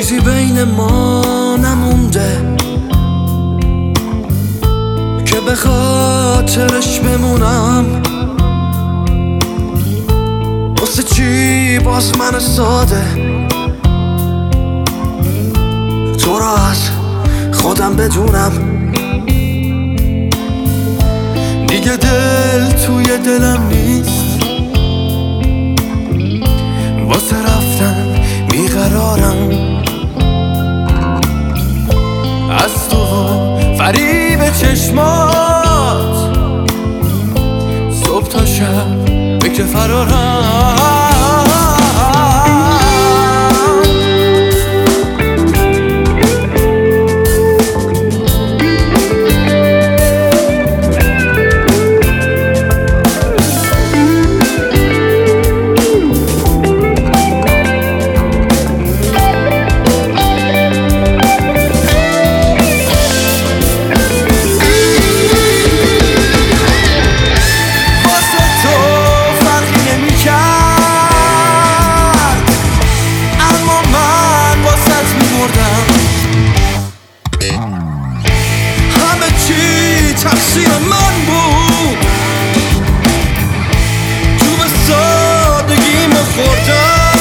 چیزی بین ما نمونده که به خاطرش بمونم. واسه چی باز من ساده تو را از خودم بدونم؟ دیگه دل توی دلم نیست، واسه رفتن بیقرارم. از تو فریب چشمات صبح تا شب فکر فرارم. تقصیر من بود، تو به سادگی خوردم.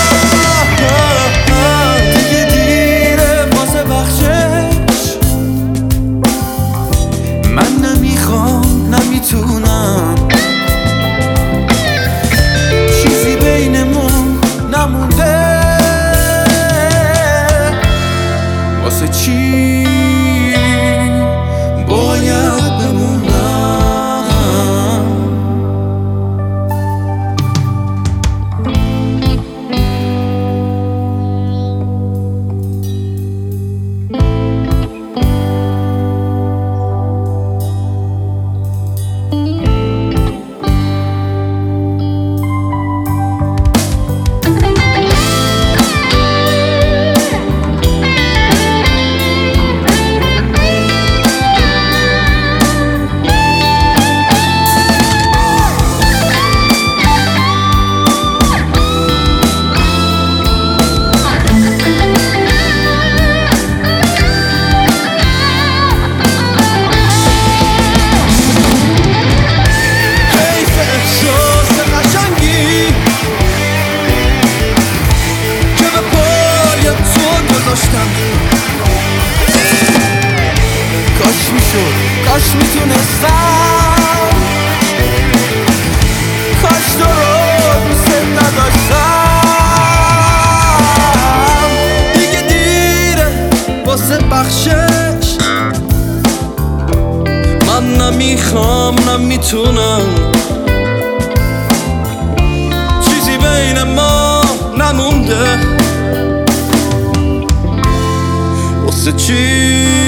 دیگه دیره واسه بخشش، من نمیخوام نمیتونم. چیزی بینمون نمونده، واسه چی باید بمونم؟ کاش میشد، کاش میتونستم، کاش تو رو دوست نداشتم. دیگه دیره واسه بخشش، من نمیخوام نمیتونم. چیزی بین ما نمونده، واسه چی